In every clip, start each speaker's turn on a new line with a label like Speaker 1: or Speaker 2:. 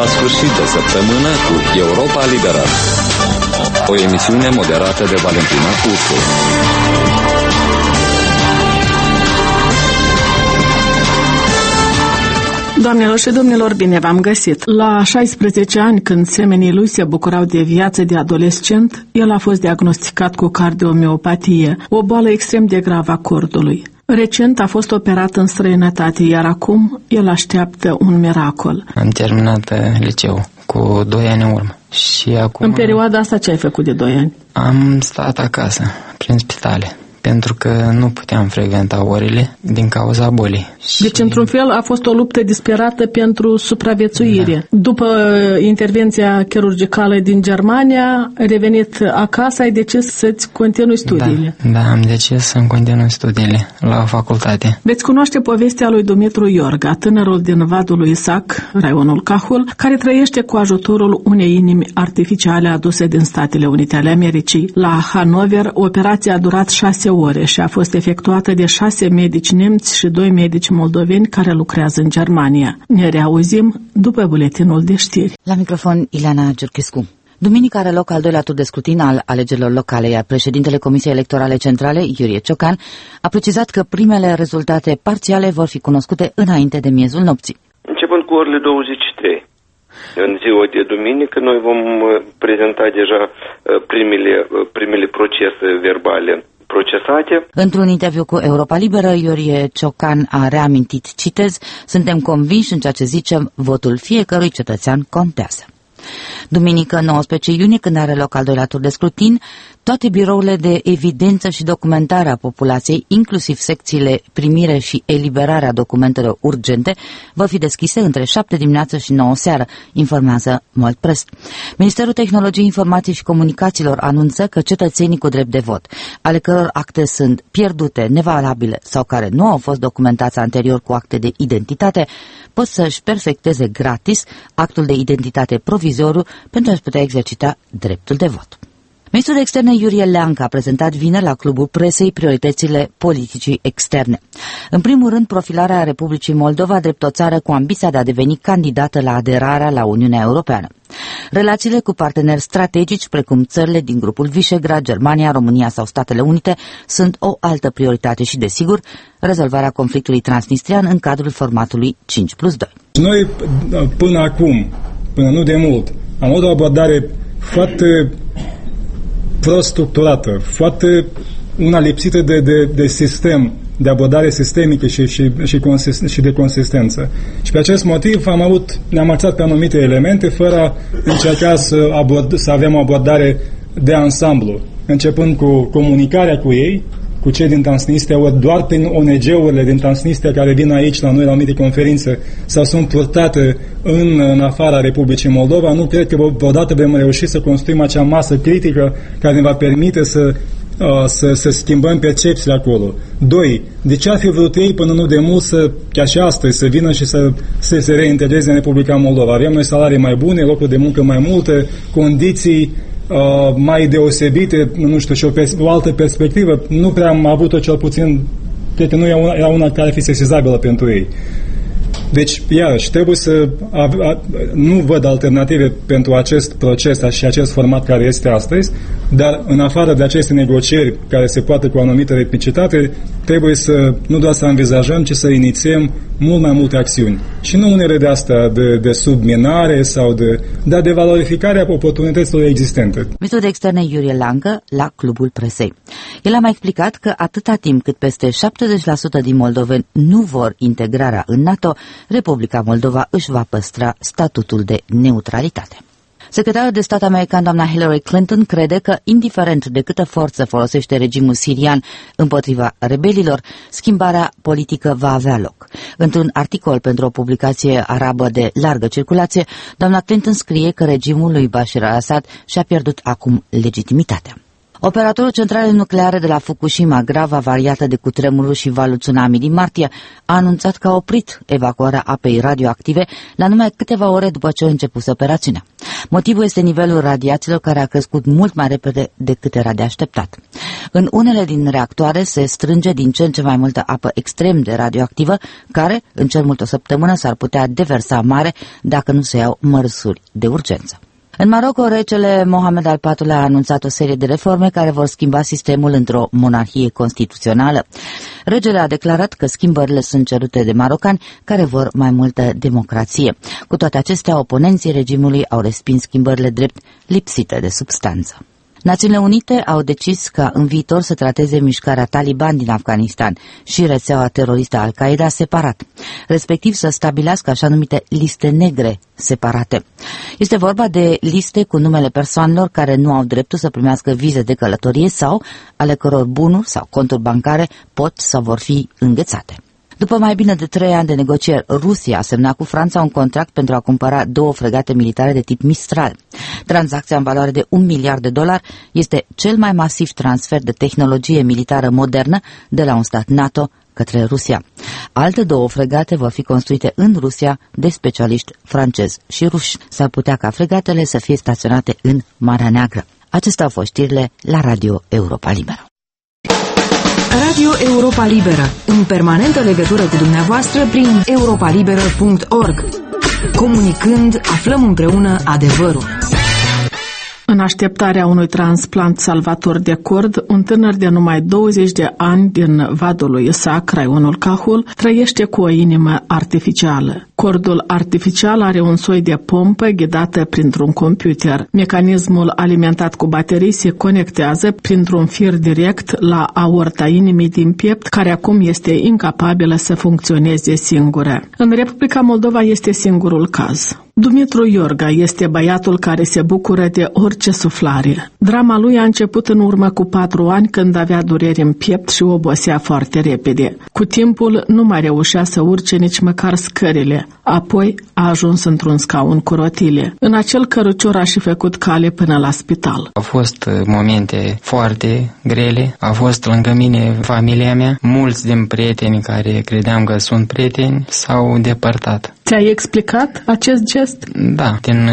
Speaker 1: la sfârșit de săptămână cu Europa Liberă. O emisiune moderată de Valentina Ursu.
Speaker 2: Doamnelor și domnilor, bine v-am găsit! La 16 ani, când semenii lui se bucurau de viață de adolescent, el a fost diagnosticat cu cardiomiopatie, o boală extrem de gravă a cordului. Recent a fost operat în străinătate, iar acum el așteaptă un miracol.
Speaker 3: Am terminat liceul cu 2 ani în urmă. Și acum...
Speaker 2: În perioada asta ce ai făcut de 2 ani?
Speaker 3: Am stat acasă, prin spitale, pentru că nu puteam frecventa orele din cauza bolii.
Speaker 2: Deci, într-un fel, a fost o luptă disperată pentru supraviețuire. Da. După intervenția chirurgicală din Germania, ai revenit acasă, ai decis să-ți continui studiile.
Speaker 3: Da, am decis să-mi continui studiile la facultate.
Speaker 2: Veți cunoaște povestea lui Dumitru Iorga, tânărul din Vadul lui Isac, raionul Cahul, care trăiește cu ajutorul unei inimi artificiale aduse din Statele Unite ale Americii. La Hanover, operația a durat 6 ore și a fost efectuată de 6 medici nemți și 2 medici moldoveni care lucrează în Germania. Ne reauzim după buletinul de știri.
Speaker 4: La microfon, Ileana Giurchescu. Duminică are loc al doilea tur de scrutin al alegerilor locale, iar președintele Comisiei Electorale Centrale, Iurie Ciocan, a precizat că primele rezultate parțiale vor fi cunoscute înainte de miezul nopții.
Speaker 5: Începând cu orele 23. În ziua de duminică noi vom prezenta deja primele procese verbale procesate.
Speaker 4: Într-un interviu cu Europa Liberă, Iurie Ciocan a reamintit, citez, suntem convinși în ceea ce zicem, votul fiecărui cetățean contează. Duminică 19 iunie, când are loc al doilea tur de scrutin, toate birourile de evidență și documentare a populației, inclusiv secțiile primire și eliberarea documentelor urgente, vor fi deschise între 7 dimineață și 9 seară, informează Moldpress. Ministerul Tehnologiei Informației și Comunicațiilor anunță că cetățenii cu drept de vot, ale căror acte sunt pierdute, nevalabile sau care nu au fost documentați anterior cu acte de identitate, pot să-și perfecteze gratis actul de identitate provizoriu pentru a-și putea exercita dreptul de vot. Ministrul de Externe Iurie Leancă a prezentat vineri la Clubul Presei prioritățile politicii externe. În primul rând, profilarea Republicii Moldova drept o țară cu ambiția de a deveni candidată la aderarea la Uniunea Europeană. Relațiile cu parteneri strategici, precum țările din grupul Visegrad, Germania, România sau Statele Unite, sunt o altă prioritate și, desigur, rezolvarea conflictului transnistrian în cadrul formatului 5+2. Noi,
Speaker 6: până nu de mult, am avut o abordare foarte prost structurată, foarte una lipsită de sistem, de abordare sistemică și de consistență. Și pe acest motiv ne-am axat pe anumite elemente fără a încerca să avem o abordare de ansamblu, începând cu comunicarea cu ei, cu cei din Transnistria, ori doar prin ONG-urile din Transnistria care vin aici la noi la anumite conferințe sau sunt purtate în afara Republicii Moldova. Nu cred că vreodată vom reuși să construim acea masă critică care ne va permite să schimbăm percepțiile acolo. 2. De ce ar fi vrut ei până nu de mult chiar și astăzi, să vină și să se reintegreze în Republica Moldova? Avem noi salarii mai bune, locuri de muncă mai multe, condiții mai deosebite, nu știu, și o altă perspectivă. Nu prea am avut-o, cel puțin, cred că nu era una care ar fi sesizabilă pentru ei. Deci, iarăși, trebuie nu văd alternative pentru acest proces și acest format care este astăzi, dar în afară de aceste negocieri care se poate cu o anumită repicitate, trebuie nu doar să învizajăm, ci să inițiem mult mai multe acțiuni. Și nu unele de astea de subminare sau dar de valorificare a oportunităților existente.
Speaker 4: Ministrul de Externe Iurie Leancă la Clubul Presei. El a mai explicat că atâta timp cât peste 70% din moldoveni nu vor integrarea în NATO, Republica Moldova își va păstra statutul de neutralitate. Secretarul de stat american, doamna Hillary Clinton, crede că, indiferent de câtă forță folosește regimul sirian împotriva rebelilor, schimbarea politică va avea loc. Într-un articol pentru o publicație arabă de largă circulație, doamna Clinton scrie că regimul lui Bashar al-Assad și-a pierdut acum legitimitatea. Operatorul centralei nucleare de la Fukushima, grav avariată de cutremurul și valul tsunami din martie, a anunțat că a oprit evacuarea apei radioactive la numai câteva ore după ce a început operațiunea. Motivul este nivelul radiațiilor care a crescut mult mai repede decât era de așteptat. În unele din reactoare se strânge din ce în ce mai multă apă extrem de radioactivă, care, în cel mult o săptămână, s-ar putea deversa în mare dacă nu se iau măsuri de urgență. În Maroco, regele Mohamed al IV-lea a anunțat o serie de reforme care vor schimba sistemul într-o monarhie constituțională. Regele a declarat că schimbările sunt cerute de marocani care vor mai multă democrație. Cu toate acestea, oponenții regimului au respins schimbările drept lipsite de substanță. Națiunile Unite au decis ca în viitor să trateze mișcarea Taliban din Afganistan și rețeaua teroristă Al-Qaeda separat, respectiv să stabilească așa numite liste negre separate. Este vorba de liste cu numele persoanelor care nu au dreptul să primească vize de călătorie sau ale căror bunuri sau conturi bancare pot sau vor fi înghețate. După mai bine de 3 ani de negocieri, Rusia a semnat cu Franța un contract pentru a cumpăra 2 fregate militare de tip Mistral. Tranzacția în valoare de $1 miliard este cel mai masiv transfer de tehnologie militară modernă de la un stat NATO către Rusia. Alte 2 fregate vor fi construite în Rusia de specialiști francezi și ruși. S-ar putea ca fregatele să fie staționate în Marea Neagră. Acestea au fost știrile la Radio Europa Liberă.
Speaker 7: Radio Europa Liberă, în permanentă legătură cu dumneavoastră prin europalibera.org. Comunicând, aflăm împreună adevărul.
Speaker 2: În așteptarea unui transplant salvator de cord, un tânăr de numai 20 de ani din Vadul lui Isac, raionul Cahul, trăiește cu o inimă artificială. Cordul artificial are un soi de pompă ghidată printr-un computer. Mecanismul alimentat cu baterii se conectează printr-un fir direct la aorta inimii din piept, care acum este incapabilă să funcționeze singură. În Republica Moldova este singurul caz. Dumitru Iorga este băiatul care se bucură de orice suflare. Drama lui a început în urmă cu 4 ani, când avea dureri în piept și obosea foarte repede. Cu timpul nu mai reușea să urce nici măcar scările. Apoi a ajuns într-un scaun cu rotile. În acel cărucior a și făcut cale până la spital.
Speaker 3: Au fost momente foarte grele. A fost lângă mine familia mea. Mulți din prietenii care credeam că sunt prieteni s-au depărtat.
Speaker 2: Ți-ai explicat acest gest?
Speaker 3: Da, din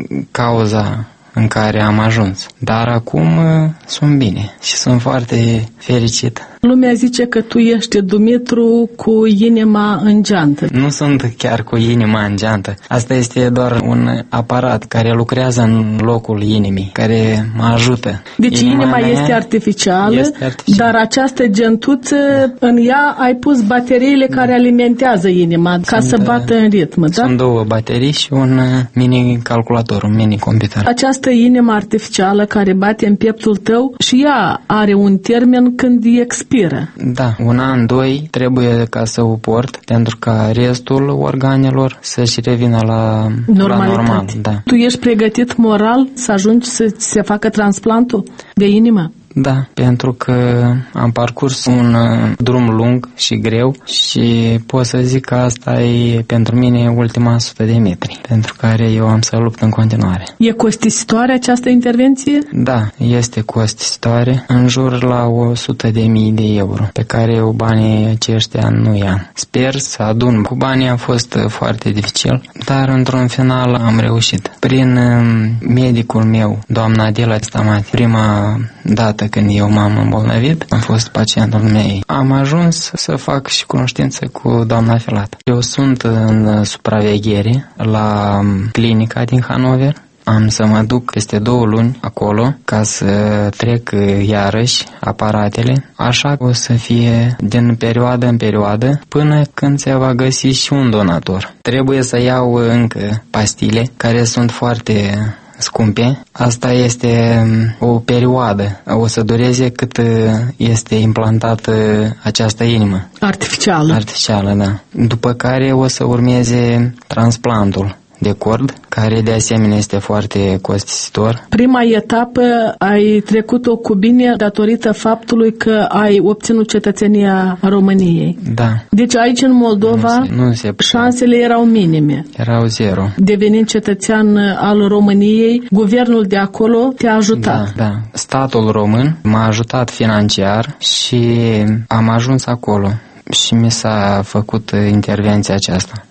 Speaker 3: cauza în care am ajuns. Dar acum sunt bine și sunt foarte fericit.
Speaker 2: Lumea zice că tu ești Dumitru cu inima în geantă.
Speaker 3: Nu sunt chiar cu inima în geantă. Asta este doar un aparat care lucrează în locul inimii, care mă ajută.
Speaker 2: Deci inima este artificială, dar această gentuță, în ea ai pus bateriile care alimentează inima ca să bată în ritm, da?
Speaker 3: Sunt 2 baterii și un mini-calculator, un mini-computer.
Speaker 2: Această inimă artificială care bate în pieptul tău și ea are un termen când expiră.
Speaker 3: Da, 1 an, 2 trebuie ca să o port, pentru ca restul organelor să-și revină la normal. Da.
Speaker 2: Tu ești pregătit moral să ajungi să se facă transplantul de inimă?
Speaker 3: Da, pentru că am parcurs un drum lung și greu și pot să zic că asta e pentru mine ultima 100 de metri, pentru care eu am să lupt în continuare.
Speaker 2: E costisitoare această intervenție?
Speaker 3: Da, este costisitoare, în jur la 100.000 de euro, pe care eu banii aceștia nu i-am. Sper să adun. Cu banii a fost foarte dificil, dar într-un final am reușit. Prin medicul meu, doamna Adela Stamati, prima dată când eu m-am îmbolnăvit, am fost pacientul meu. Am ajuns să fac și cunoștință cu doamna Filat. Eu sunt în supraveghere la clinica din Hanover. Am să mă duc peste 2 luni acolo ca să trec iarăși aparatele. Așa o să fie din perioadă în perioadă până când se va găsi și un donator. Trebuie să iau încă pastile care sunt foarte scumpe. Asta este o perioadă. O să dureze cât este implantată această inimă. Artificială, da. După care o să urmeze transplantul de cord, care de asemenea este foarte costisitor.
Speaker 2: Prima etapă ai trecut-o cu bine datorită faptului că ai obținut cetățenia României.
Speaker 3: Da.
Speaker 2: Deci aici în Moldova șansele erau minime.
Speaker 3: Erau 0.
Speaker 2: Devenind cetățean al României, guvernul de acolo te-a ajutat.
Speaker 3: Da. Statul român m-a ajutat financiar și am ajuns acolo și mi s-a făcut intervenția aceasta.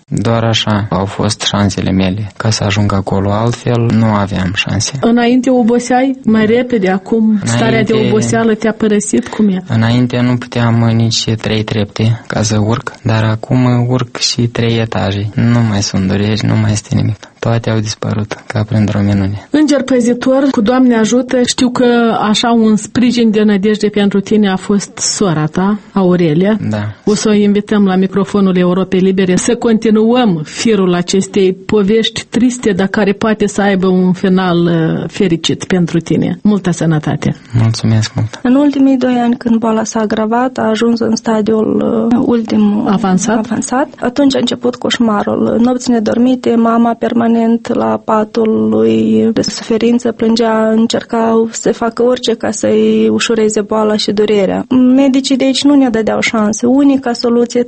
Speaker 3: Doar așa au fost șansele mele ca să ajung acolo, altfel nu aveam șanse.
Speaker 2: Înainte oboseai mai repede, acum starea de oboseală te-a părăsit, cum e?
Speaker 3: Înainte nu puteam nici 3 trepte ca să urc, dar acum urc și 3 etaje. Nu mai sunt dureri, nu mai este nimic. Toate au dispărut, ca printr-o minune.
Speaker 2: Înger păzitor, cu Doamne ajută, știu că așa un sprijin de nădejde pentru tine a fost sora ta, Aurelia.
Speaker 3: Da.
Speaker 2: O să o invităm la microfonul Europei Libere să continuăm firul acestei povești triste, dar care poate să aibă un final fericit pentru tine. Multă sănătate!
Speaker 3: Mulțumesc mult!
Speaker 8: În ultimii 2 ani, când boala s-a agravat, a ajuns în stadiul ultim avansat. Atunci a început coșmarul. Nopți nedormite, mama permanent la patul lui de suferință, plângea, încercau să facă orice ca să-i ușureze boala și durerea. Medicii de aici nu ne dădeau șanse. Unica soluție,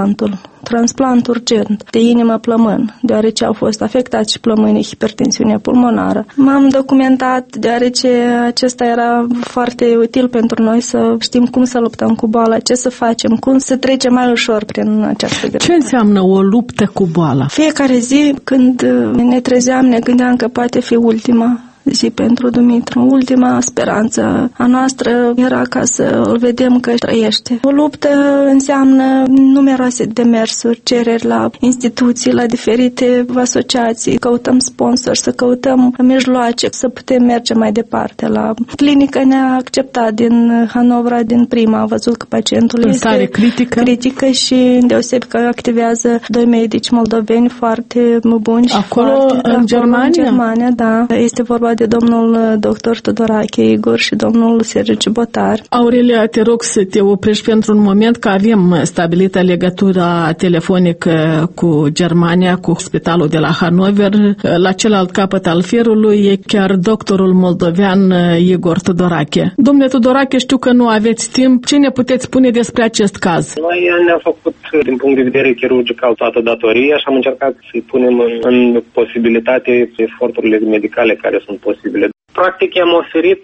Speaker 8: transplant urgent de inimă-plămân, deoarece au fost afectați și plămânii, hipertensiunea pulmonară. M-am documentat, deoarece acesta era foarte util pentru noi să știm cum să luptăm cu boala, ce să facem, cum să trecem mai ușor prin această greutate.
Speaker 2: Ce înseamnă o luptă cu boala?
Speaker 8: Fiecare zi, când ne trezeam, ne gândeam că poate fi ultima zi pentru Dumitru. Ultima speranță a noastră era ca să îl vedem că trăiește. O luptă înseamnă numeroase demersuri, cereri la instituții, la diferite asociații, căutăm sponsori, să căutăm mijloace, să putem merge mai departe. La clinică ne-a acceptat din Hanovra, din prima, a văzut că pacientul
Speaker 2: în
Speaker 8: este
Speaker 2: stare critică
Speaker 8: și deosebit că activează 2 medici moldoveni foarte buni.
Speaker 2: Acolo, în Germania?
Speaker 8: În Germania, da. Este vorba de domnul doctor Tudorache Igor și domnul Sergiu Cibotar.
Speaker 2: Aurelia, te rog să te oprești pentru un moment, că avem stabilită legătura telefonică cu Germania, cu spitalul de la Hanover. La celălalt capăt al firului e chiar doctorul moldovean Igor Tudorache. Domnule Tudorache, știu că nu aveți timp. Ce ne puteți spune despre acest caz?
Speaker 9: Noi ne-am făcut, din punct de vedere chirurgical, toată datoria și am încercat să-i punem în posibilitate eforturile medicale care sunt posibile. Practic i-am oferit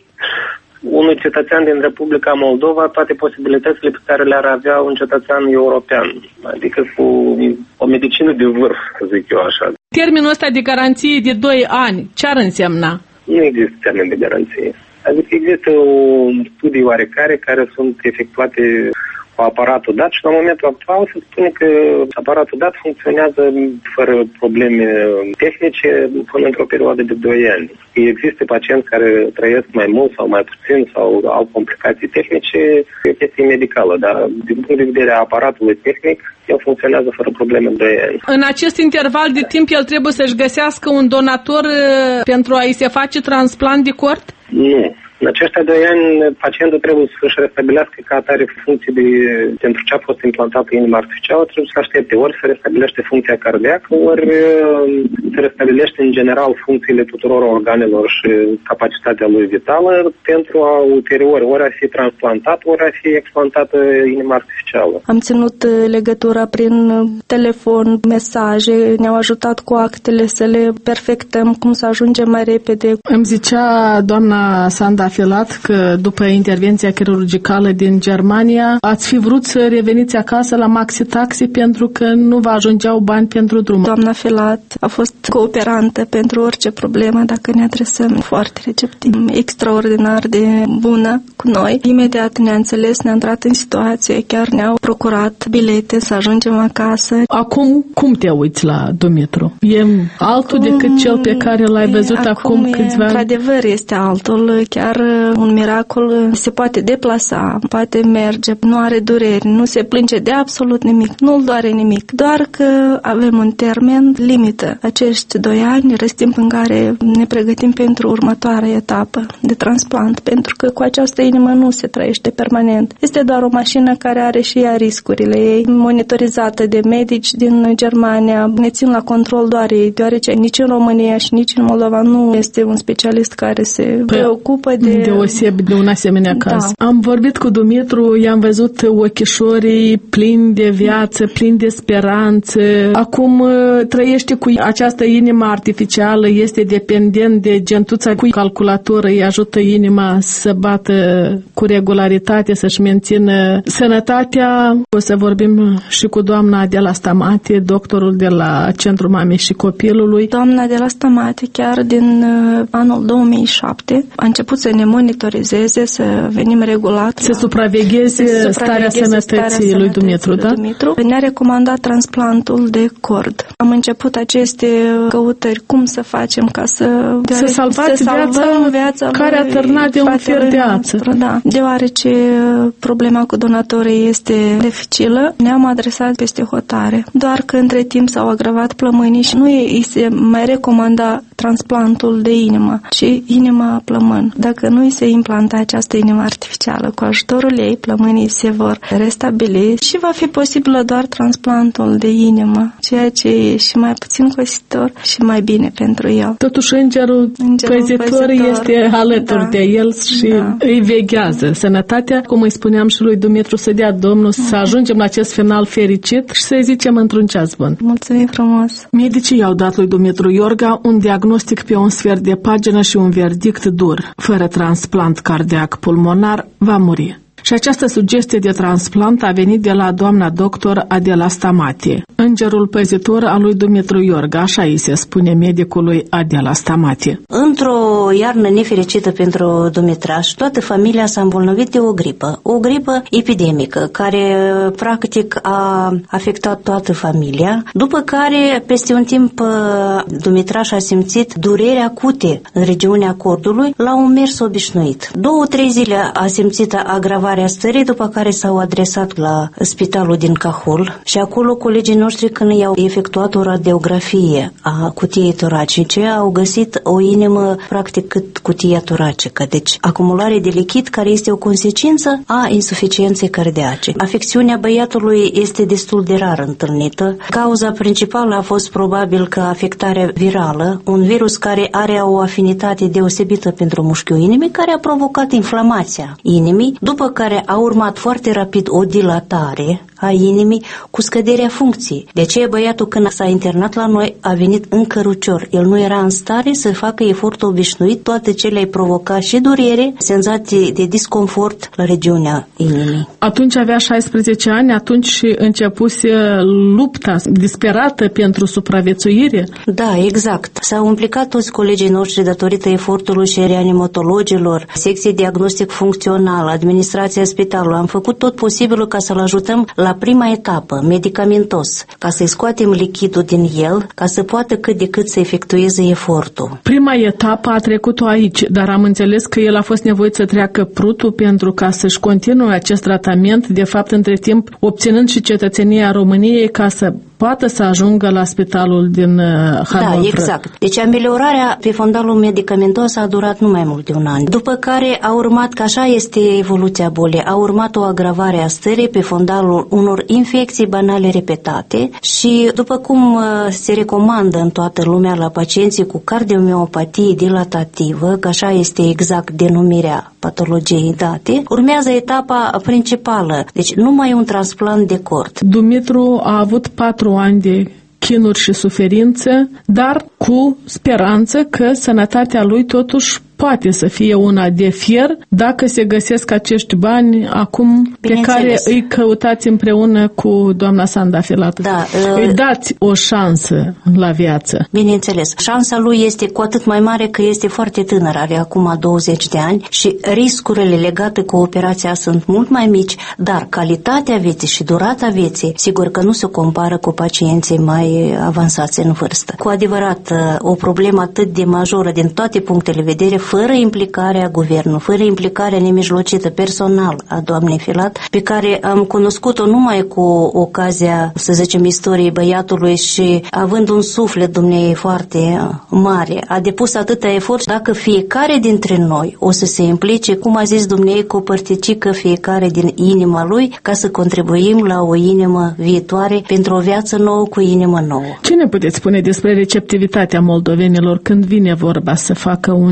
Speaker 9: unui cetățean din Republica Moldova toate posibilitățile pe care le-ar avea un cetățean european, adică cu o medicină de vârf, să zic eu așa.
Speaker 2: Termenul ăsta de garanție de 2 ani, ce ar însemna?
Speaker 9: Nu există termen de garanție. Adică există studii oarecare care sunt efectuate cu aparatul dat și la momentul actual se spune că aparatul dat funcționează fără probleme tehnice până într-o perioadă de 2 ani. Există pacienți care trăiesc mai mult sau mai puțin sau au complicații tehnice, e o chestie medicală, dar din punct de vedere a aparatului tehnic, el funcționează fără probleme 2 ani.
Speaker 2: În acest interval de timp el trebuie să-și găsească un donator pentru a-i se face transplant de cort?
Speaker 9: Nu. În aceștia 2 ani, pacientul trebuie să-și restabilească ca atare funcții pentru ce a fost implantată inima artificială, trebuie să aștepte ori se restabilește funcția cardiacă, ori se restabilește în general funcțiile tuturor organelor și capacitatea lui vitală pentru a ulterior ori a fi transplantat, ori a fi explantată inima artificială.
Speaker 8: Am ținut legătura prin telefon, mesaje, ne-au ajutat cu actele să le perfectăm, cum să ajungem mai repede.
Speaker 2: Îmi zicea doamna Sanda Filat că după intervenția chirurgicală din Germania ați fi vrut să reveniți acasă la Maxi Taxi pentru că nu vă ajungeau bani pentru drum.
Speaker 8: Doamna Filat a fost cooperantă pentru orice problemă dacă ne adresăm, foarte receptiv, extraordinar de bună cu noi. Imediat ne-a înțeles, ne-a intrat în situație, chiar ne-au procurat bilete să ajungem acasă.
Speaker 2: Acum, cum te uiți la Dumitru? E altul decât cel pe care l-ai văzut acum câțiva ani?
Speaker 8: Într-adevăr este altul, chiar un miracol, se poate deplasa, poate merge, nu are dureri, nu se plânge de absolut nimic, nu-l doare nimic, doar că avem un termen limită. Acești 2 ani, timp în care ne pregătim pentru următoarea etapă de transplant, pentru că cu această inimă nu se trăiește permanent. Este doar o mașină care are și ea riscurile ei, monitorizată de medici din Germania, ne țin la control doar ei, deoarece nici în România și nici în Moldova nu este un specialist care se preocupă
Speaker 2: deosebit de un asemenea caz. Da. Am vorbit cu Dumitru, i-am văzut ochișorii plini de viață, plini de speranță. Acum trăiește cu această inimă artificială, este dependent de gentuța cu calculator, îi ajută inima să bată cu regularitate, să-și mențină sănătatea. O să vorbim și cu doamna de la Stamati, doctorul de la Centrul Mamei și Copilului.
Speaker 8: Doamna de la Stamati, chiar din anul 2007, a început să ne monitorizeze, să venim regulat.
Speaker 2: Să supravegheze starea sănătății lui Dumitru, da?
Speaker 8: Ne-a recomandat transplantul de cord. Am început aceste căutări, cum să facem ca să salvăm viața
Speaker 2: care a târnat de un fier de ață.
Speaker 8: Da. Deoarece problema cu donatorii este dificilă, ne-am adresat peste hotare. Doar că între timp s-au agravat plămânii și nu îi se mai recomanda transplantul de inimă, ci inima plămân. Dacă nu îi se implanta această inimă artificială, cu ajutorul ei, plămânii se vor restabili și va fi posibil doar transplantul de inimă, ceea ce e și mai puțin costisitor și mai bine pentru el.
Speaker 2: Totuși îngerul păzitor este alături de el și îi veghează sănătatea, cum îi spuneam și lui Dumitru, să dea Domnul să ajungem la acest final fericit și să-i zicem într-un ceas bun.
Speaker 8: Mulțumim frumos!
Speaker 2: Medicii i-au dat lui Dumitru Iorga un diagnostic pe un sfert de pagină și un verdict dur. Fără transplant cardiac pulmonar, va muri. Și această sugestie de transplant a venit de la doamna doctor Adela Stamati, îngerul păzitor al lui Dumitru Iorga, așa îi se spune medicului Adela Stamati.
Speaker 10: Într-o iarnă nefericită pentru Dumitraș, toată familia s-a îmbolnăvit de o gripă epidemică, care practic a afectat toată familia, după care, peste un timp, Dumitraș a simțit dureri acute în regiunea cordului la un mers obișnuit. 2-3 zile a simțit agravarea stării, după care s-au adresat la spitalul din Cahul și acolo colegii noștri, când i-au efectuat o radiografie a cutiei toracice, au găsit o inimă practic cât cutia toracică, deci acumulare de lichid care este o consecință a insuficienței cardiace. Afecțiunea băiatului este destul de rar întâlnită. Cauza principală a fost probabil că afectarea virală, un virus care are o afinitate deosebită pentru mușchiul inimii, care a provocat inflamația inimii, după care a urmat foarte rapid o dilatare a inimii cu scăderea funcției. De aceea băiatul, când s-a internat la noi, a venit încă rucior. El nu era în stare să facă efortul obișnuit, toate cele ai provocat și durere, senzații de disconfort la regiunea inimii.
Speaker 2: Atunci avea 16 ani, atunci și începuse lupta disperată pentru supraviețuire?
Speaker 10: Da, exact. S-au implicat toți colegii noștri datorită efortului și reanimatologilor, secție diagnostic funcțional, administrația spitalului. Am făcut tot posibilul ca să-l ajutăm la prima etapă, medicamentos, ca să-i scoatem lichidul din el, ca să poată cât de cât să efectueze efortul.
Speaker 2: Prima etapă a trecut-o aici, dar am înțeles că el a fost nevoit să treacă prutul pentru ca să-și continue acest tratament, de fapt între timp obținând și cetățenia României ca să poată să ajungă la spitalul din Hanover.
Speaker 10: Da, exact. Deci ameliorarea pe fondalul medicamentos a durat nu mai mult de un an. După care a urmat, că așa este evoluția bolii, a urmat o agravare a stării pe fondalul unor infecții banale repetate și după cum se recomandă în toată lumea la pacienții cu cardiomiopatie dilatativă, că așa este exact denumirea patologiei date, urmează etapa principală, deci numai un transplant de cord.
Speaker 2: Dumitru a avut 4 ani de chinuri și suferință, dar cu speranță că sănătatea lui totuși poate să fie una de fier dacă se găsesc acești bani acum pe care îi căutați împreună cu doamna Sanda Filat.
Speaker 10: Da,
Speaker 2: îi dați o șansă la viață.
Speaker 10: Bineînțeles. Șansa lui este cu atât mai mare că este foarte tânăr, are acum 20 de ani și riscurile legate cu operația sunt mult mai mici, dar calitatea vieții și durata vieții, sigur că nu se compară cu pacienții mai avansați în vârstă. Cu adevărat, o problemă atât de majoră din toate punctele de vedere, fără implicarea guvernului, fără implicarea nemijlocită personal a doamnei Filat, pe care am cunoscut-o numai cu ocazia, să zicem, istoriei băiatului și având un suflet dumneei foarte mare, a depus atâta efort. Dacă fiecare dintre noi o să se implice, cum a zis dumneei, cu o părticică fiecare din inima lui, ca să contribuim la o inimă viitoare pentru o viață nouă cu inimă nouă.
Speaker 2: Ce ne puteți spune despre receptivitatea moldovenilor când vine vorba să facă un gest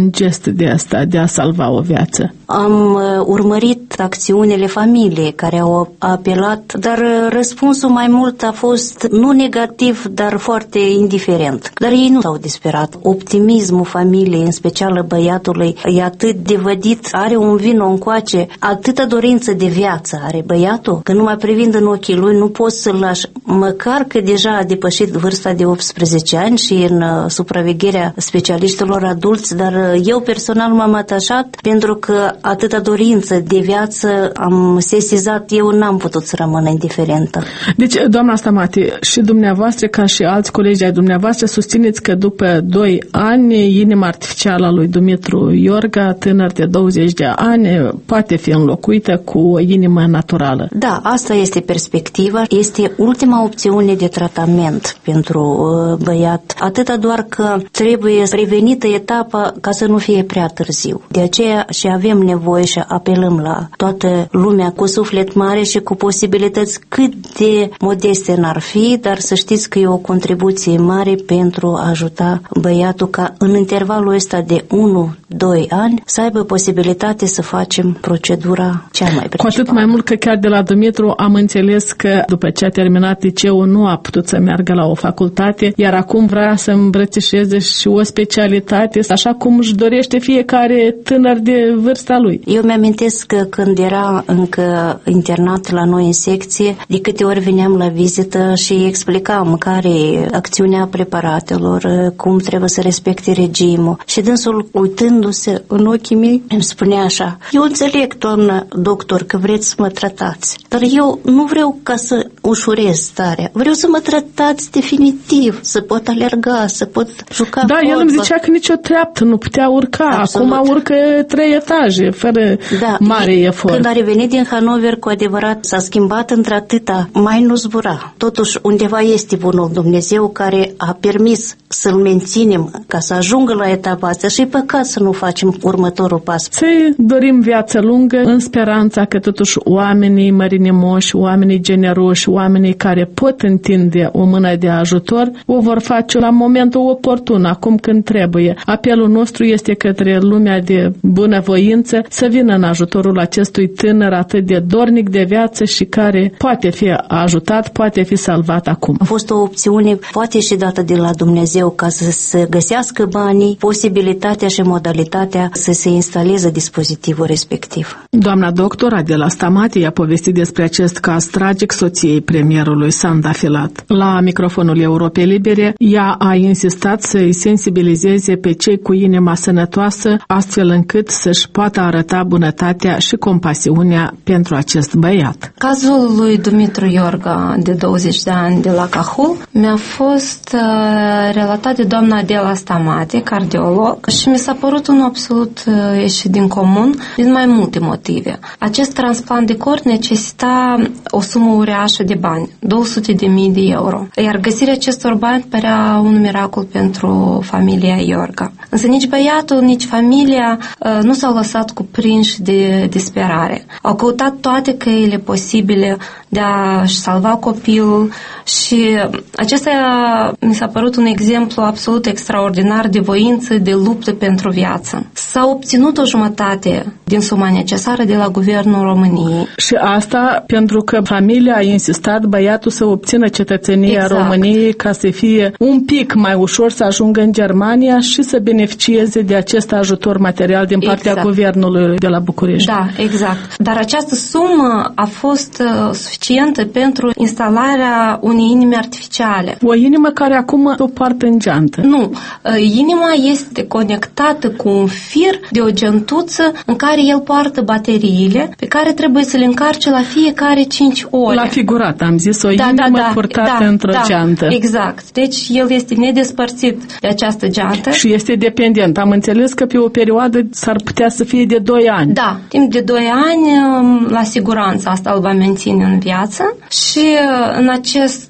Speaker 2: rost de asta, de a salva o viață?
Speaker 10: Am urmărit acțiunile familiei care au apelat, dar răspunsul mai mult a fost nu negativ, dar foarte indiferent. Dar ei nu s-au disperat. Optimismul familiei, în special băiatului, e atât de vădit, are un vino încoace, atâta dorință de viață are băiatul, că numai privind în ochii lui nu poți să-l lași, măcar că deja a depășit vârsta de 18 ani și în supravegherea specialiștilor adulți, dar eu personal m-am atașat pentru că atâta dorință de viață am sesizat, eu n-am putut să rămân indiferentă.
Speaker 2: Deci, doamna Stamati, și dumneavoastră, ca și alți colegi ai dumneavoastră, susțineți că după 2 ani, inima artificială a lui Dumitru Iorga, tânăr de 20 de ani, poate fi înlocuită cu o inimă naturală.
Speaker 10: Da, asta este perspectiva, este ultima opțiune de tratament pentru băiat. Atâta doar că trebuie prevenită etapa ca să nu fie prea târziu. De aceea și avem nevoie și apelăm la toată lumea cu suflet mare și cu posibilități cât de modeste n-ar fi, dar să știți că e o contribuție mare pentru a ajuta băiatul ca în intervalul ăsta de 1-2 ani să aibă posibilitate să facem procedura cea mai principală.
Speaker 2: Cu atât mai mult că chiar de la Dumitru am înțeles că după ce a terminat liceul nu a putut să meargă la o facultate, iar acum vrea să îmbrățișeze și o specialitate, așa cum își dorește fiecare tânăr de vârsta lui.
Speaker 10: Eu mi-amintesc că când era încă internat la noi în secție, de câte ori veneam la vizită și explicam care e acțiunea preparatelor, cum trebuie să respecte regimul. Și dânsul, uitându-se în ochii mei, îmi spunea așa: eu înțeleg, doamnă doctor, că vreți să mă tratați, dar eu nu vreau ca să ușurez starea. Vreau să mă tratați definitiv, să pot alerga, să pot juca
Speaker 2: Da, el îmi zicea că nicio treaptă nu putea urca.
Speaker 10: Absolut.
Speaker 2: Acum urcă 3 etaje, fără mare efort.
Speaker 10: Când a revenit din Hanover, cu adevărat, s-a schimbat într-atâta, mai nu zbura. Totuși, undeva este bunul Dumnezeu care a permis să-l menținem ca să ajungă la etapa asta și păcat să nu facem următorul pas.
Speaker 2: Să-i dorim viață lungă în speranța că totuși oamenii mărinimoși, oamenii generoși, oamenii care pot întinde o mână de ajutor, o vor face la momentul oportun, acum când trebuie. Apelul nostru este către lumea de bunăvoință să vină în ajutorul acestui tânăr atât de dornic de viață și care poate fi ajutat, poate fi salvat acum.
Speaker 10: A fost o opțiune, poate și dată de la Dumnezeu, ca să se găsească banii, posibilitatea și modalitatea să se instaleze dispozitivul respectiv.
Speaker 2: Doamna doctor Adela Stamati a povestit despre acest caz tragic soției premierului Sanda Filat. La microfonul Europei Libere, ea a insistat să-i sensibilizeze pe cei cu inima sănătoasă, astfel încât să-și poată arăta bunătatea și compasiunea pentru acest băiat.
Speaker 11: Cazul lui Dumitru Iorga, de 20 de ani, de la Cahul, mi-a fost relatat de doamna Adela Stamati, cardiolog, și mi s-a părut unul absolut ieșit din comun, din mai multe motive. Acest transplant de cor necesita o sumă uriașă de bani, 200.000 de euro, iar găsirea acestor bani părea un miracol pentru familia Iorga. Însă nici băiatul, nici familia nu s-au lăsat cuprinși de disperare. Au căutat toate căile posibile de a-și salva copilul și acesta mi s-a părut un exemplu absolut extraordinar de voință, de luptă pentru viață. S-a obținut o jumătate din suma necesară de la Guvernul României.
Speaker 2: Și asta pentru că familia a insistat băiatul să obțină cetățenia României ca să fie un pic mai ușor să ajungă în Germania și să beneficieze de acest ajutor material din partea Guvernului de la București.
Speaker 11: Da, exact. Dar această sumă a fost suficientă pentru instalarea unei inimi artificiale.
Speaker 2: O inimă care acum o poartă în geantă.
Speaker 11: Nu. Inima este conectată cu un fir de o gentuță în care el poartă bateriile pe care trebuie să le încarce la fiecare 5 ore.
Speaker 2: La figurat, am zis, o inimă purtată într-o geantă.
Speaker 11: Exact. Deci el este nedespărțit de această geantă.
Speaker 2: Și este dependent. Am înțeles că pe o perioadă s-ar putea să fie de 2 ani.
Speaker 11: Da, timp de 2 ani, la siguranță asta îl va menține în viață și în acest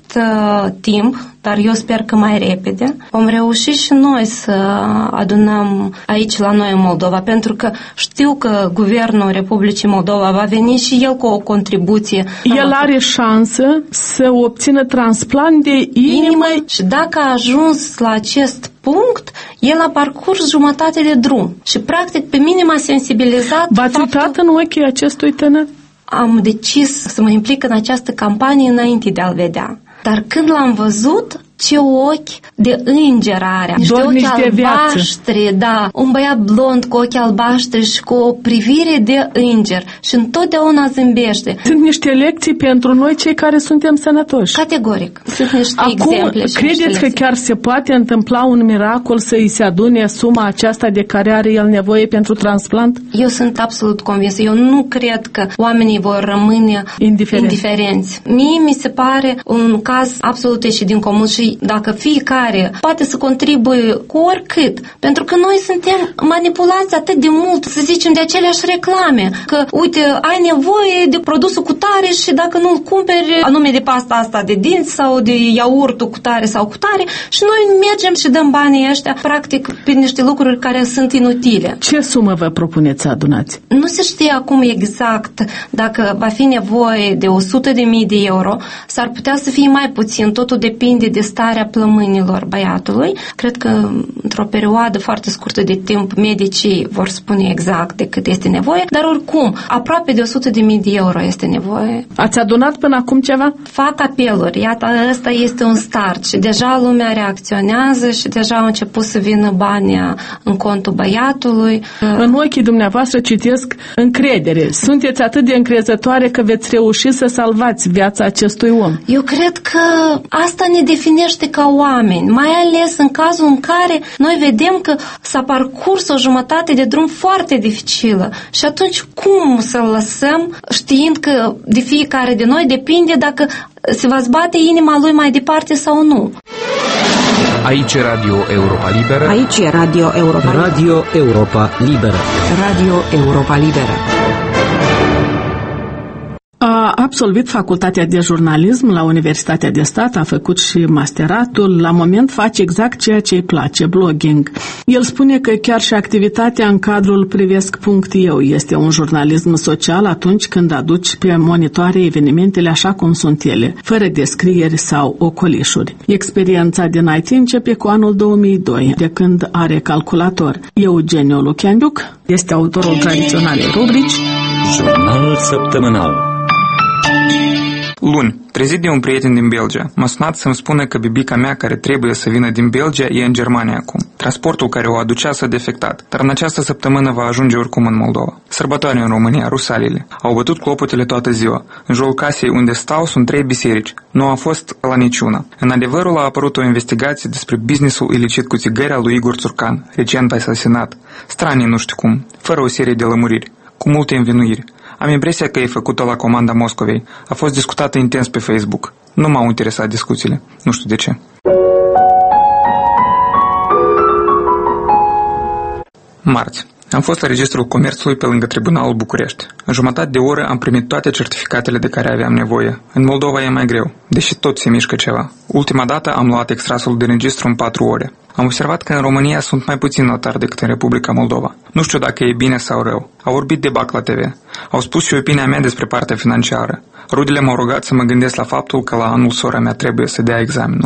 Speaker 11: timp, dar eu sper că mai repede, vom reuși și noi să adunăm aici la noi în Moldova, pentru că știu că Guvernul Republicii Moldova va veni și el cu o contribuție.
Speaker 2: El are șansă să obțină transplant de inimă.
Speaker 11: Și dacă a ajuns la acest punct, El a parcurs jumătate de drum și practic pe mine m-a sensibilizat.
Speaker 2: V-ați uitat în ochii acestui tânăr?
Speaker 11: Am decis să mă implic în această campanie înainte de a-l vedea. Dar când l-am văzut, ce ochi de înger are, niște ochi albaștri, da, un băiat blond cu ochi albaștri și cu o privire de înger și întotdeauna zâmbește.
Speaker 2: Sunt niște lecții pentru noi cei care suntem sănătoși.
Speaker 11: Categoric. Sunt niște
Speaker 2: exemple. Acum, credeți că chiar se poate întâmpla un miracol să îi se adune suma aceasta de care are el nevoie pentru transplant?
Speaker 11: Eu sunt absolut convinsă. Eu nu cred că oamenii vor rămâne indiferenți. Mie mi se pare un caz absolut ieșit din comun și dacă fiecare poate să contribuie cu oricât, pentru că noi suntem manipulați atât de mult, să zicem, de aceleași reclame, că, uite, ai nevoie de produsul cu tare și dacă nu-l cumperi, anume de pasta asta de dinți sau de iaurtul cu tare sau cu tare, și noi mergem și dăm banii ăștia, practic, pe niște lucruri care sunt inutile.
Speaker 2: Ce sumă vă propuneți să adunați?
Speaker 11: Nu se știe acum exact dacă va fi nevoie de 100.000 de euro, s-ar putea să fie mai puțin, totul depinde de starea plămânilor băiatului. Cred că într-o perioadă foarte scurtă de timp medicii vor spune exact de cât este nevoie, dar oricum, aproape de 100.000 de euro este nevoie.
Speaker 2: Ați adunat până acum ceva?
Speaker 11: Fac apeluri. Iată, ăsta este un start și deja lumea reacționează și deja au început să vină banii în contul băiatului.
Speaker 2: În ochii dumneavoastră citesc încredere. Sunteți atât de încrezătoare că veți reuși să salvați viața acestui om.
Speaker 11: Eu cred că asta ne definește ca oameni, mai ales în cazul în care noi vedem că s-a parcurs o jumătate de drum foarte dificilă și atunci cum să-l lăsăm știind că de fiecare de noi depinde dacă se va zbate inima lui mai departe sau nu.
Speaker 12: Aici e Radio Europa Liberă.
Speaker 7: Aici e Radio Europa Liberă.
Speaker 12: Radio Europa Liberă.
Speaker 7: Radio Europa Liberă.
Speaker 2: A absolvit facultatea de jurnalism la Universitatea de Stat, a făcut și masteratul, la moment face exact ceea ce îi place, blogging. El spune că chiar și activitatea în cadrul Privesc.eu este un jurnalism social atunci când aduci pe monitoare evenimentele așa cum sunt ele, fără descrieri sau ocolișuri. Experiența din IT începe cu anul 2002, de când are calculator. Eugeniu Lucianduc este autorul tradiționalei rubrici
Speaker 1: Jurnal săptămânal.
Speaker 13: Luni, trezit de un prieten din Belgia, m-a sunat să-mi spună că bibica mea care trebuie să vină din Belgia e în Germania acum. Transportul care o aducea s-a defectat, dar în această săptămână va ajunge oricum în Moldova. Sărbătoare în România, Rusalile. Au bătut clopotele toată ziua. În jurul casei unde stau sunt 3 biserici. Nu a fost la niciuna. În adevărul a apărut o investigație despre businessul ilicit cu țigări al lui Igor Țurcan, recent asasinat. Stranii nu știu cum, fără o serie de lămuriri, cu multe învinuiri. Am impresia că e făcută la comanda Moscovei. A fost discutată intens pe Facebook. Nu m-au interesat discuțiile. Nu știu de ce. Marți. Am fost la Registrul Comerțului pe lângă Tribunalul București. În jumătate de oră am primit toate certificatele de care aveam nevoie. În Moldova e mai greu, deși tot se mișcă ceva. Ultima dată am luat extrasul de registru în 4 ore. Am observat că în România sunt mai puțini notari decât în Republica Moldova. Nu știu dacă e bine sau rău. Au vorbit de BAC la TV. Au spus și opinia mea despre partea financiară. Rudele m-au rugat să mă gândesc la faptul că la anul sora mea trebuie să dea examenul.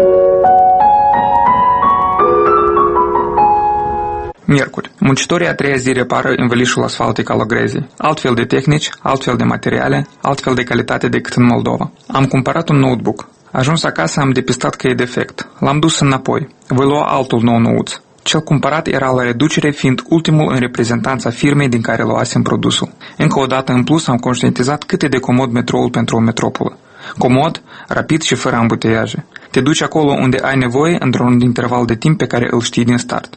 Speaker 13: Miercuri. Muncitorii a 3-a zi repară învelișul asfaltic al Ogrezii. Altfel de tehnici, altfel de materiale, altfel de calitate decât în Moldova. Am cumpărat un notebook. Ajuns acasă am depistat că e defect. L-am dus înapoi. Voi lua altul nou nouț. Cel cumpărat era la reducere, fiind ultimul în reprezentanța firmei din care luasem produsul. Încă o dată în plus am conștientizat cât e de comod metroul pentru o metropolă. Comod, rapid și fără ambuteiaje. Te duci acolo unde ai nevoie într-un interval de timp pe care îl știi din start.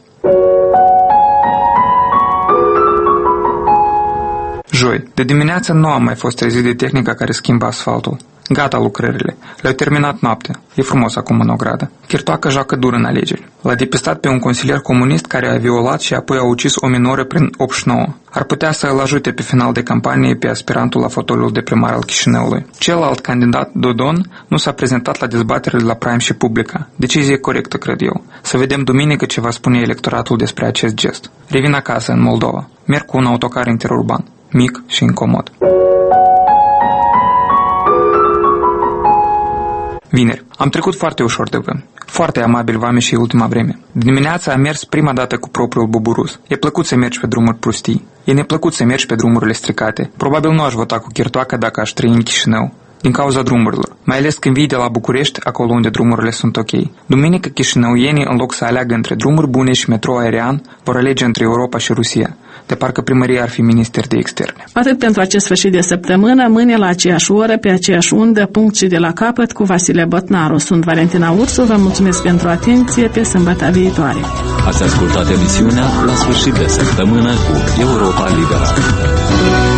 Speaker 13: Joi, de dimineață nu am mai fost trezit de tehnica care schimbă asfaltul. Gata lucrările. Le-au terminat noaptea. E frumos acum în ogradă. Chirtoacă joacă dur în alegeri. L-a depistat pe un consilier comunist care a violat și apoi a ucis o minoră prin 89. Ar putea să îl ajute pe final de campanie pe aspirantul la fotoliul de primar al Chișinăului. Celălalt candidat, Dodon, nu s-a prezentat la dezbaterile la Prime și Publica. Decizie corectă, cred eu. Să vedem duminică ce va spune electoratul despre acest gest. Revin acasă, în Moldova. Merg cu un autocar interurban. Mic și incomod. Vineri. Am trecut foarte ușor de vânt. Foarte amabil vame și ultima vreme. Dimineața am mers prima dată cu propriul buburus. E plăcut să mergi pe drumuri prostii. E neplăcut să mergi pe drumurile stricate. Probabil nu aș vota cu chirtoacă dacă aș trăi în Chișinău, din cauza drumurilor, mai ales când vii de la București, acolo unde drumurile sunt ok. Duminică, chișinăuienii, în loc să aleagă între drumuri bune și metrou aerian, vor alege între Europa și Rusia, de parcă primăria ar fi minister de externe.
Speaker 2: Atât pentru acest sfârșit de săptămână, mâine la aceeași oră, pe aceeași undă, punct și de la capăt, cu Vasile Botnaru. Sunt Valentina Ursu, vă mulțumesc pentru atenție, pe sâmbătă viitoare.
Speaker 1: Ați ascultat emisiunea La sfârșit de săptămână cu Europa Liberă.